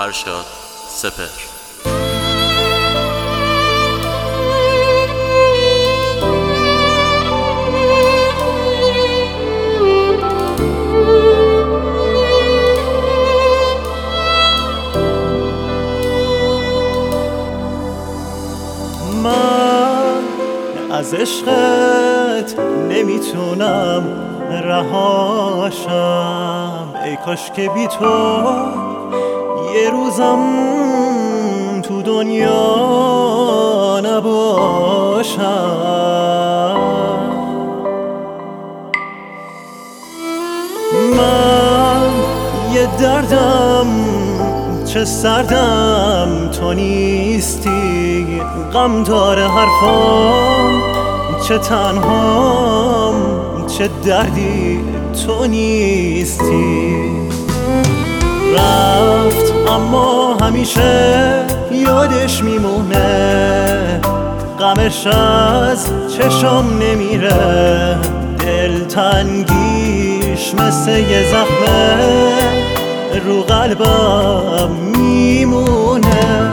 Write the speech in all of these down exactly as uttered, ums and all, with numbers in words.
فرشاد سپهر. از عشقت نمیتونم رهاشم، ای کاش که بی تو یه روزم تو دنیا نباشم. من یه دردم چه سردم تو نیستی، غم داره حرفام چه تنهام، چه دردی تو نیستی. رفت اما همیشه یادش میمونه، غمش از چشم نمیره، دلتنگیش مثل یه زخمه رو قلبم میمونه.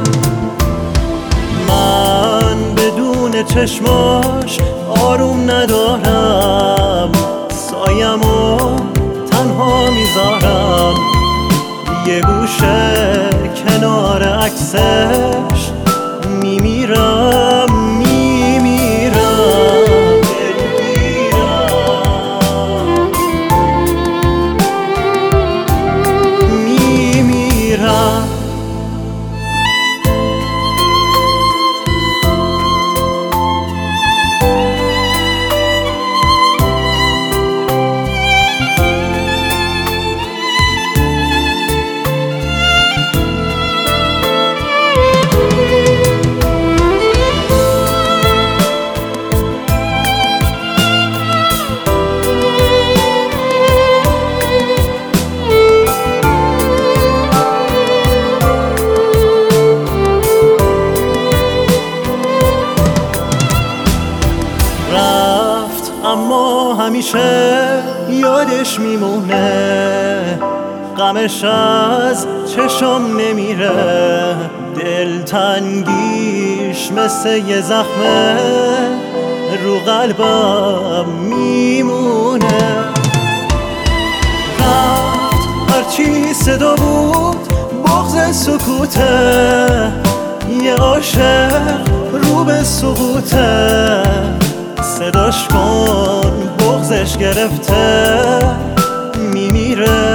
من بدون چشماش آروم ندارم، سایمو تنها میذارم، یه گوشه کنار عکسش میمیرم میمیرم. اما همیشه یادش میمونه، غمش از چشم نمیره، دلتنگیش مثل یه زخمه رو قلبم میمونه. رفت هرچی صدا بود بغض سکوته، یه عاشق رو به سقوطه، صداش کن بغضش گرفته میمیره.